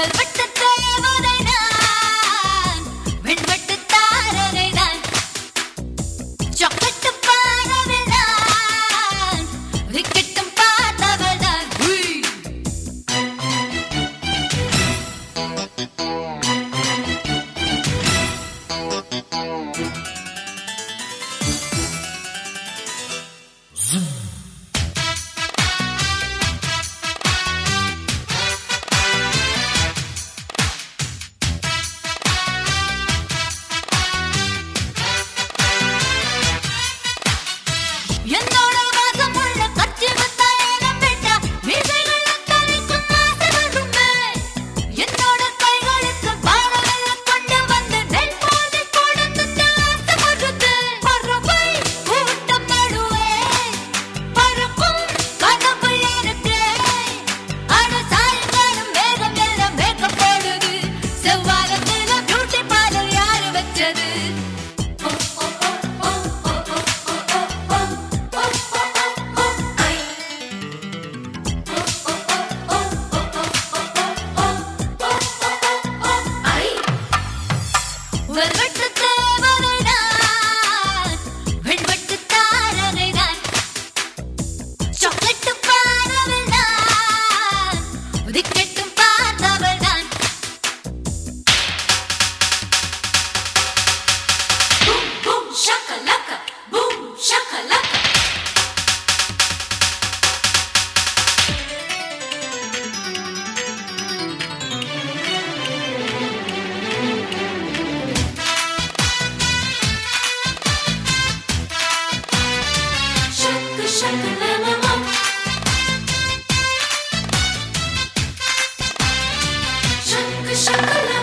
Velvet தேவதை நான், வெண்வெட்டு தாரகை நான், சாக்லேட்டு பாரவை நான், விக்கெட்டும் பார்த்தவள் நான். என்னோட வாசமுள்ள கச்சி முத்தாயம் விட்டா மீசைகள் தலைக்கும் ஆசை வருமே. என்னோட கைகளுக்கு பாரங்களை கொண்டு வந்து நெல் போதை கொடுத்து ஆசை வருது. பறவை கூட்டம் நடுவே பறக்கும் கனவு எனக்கு. அட சாயங்காலம் மேகம் எல்லாம் மேக்கப் போடுது. செவ்வாகத்துல பியூட்டி பார்லர் யாரு வச்சது? வெல்வெட்டு தேவதை நான், வெண்வெட்டு தாரகை நான், சாக்லேட்டு பாரவை நான், விக்கெட்டும் பார்த்தவள் நான். Boom boom shakalaka, boom shakalaka. Shaka shaka la. Shaka shaka la.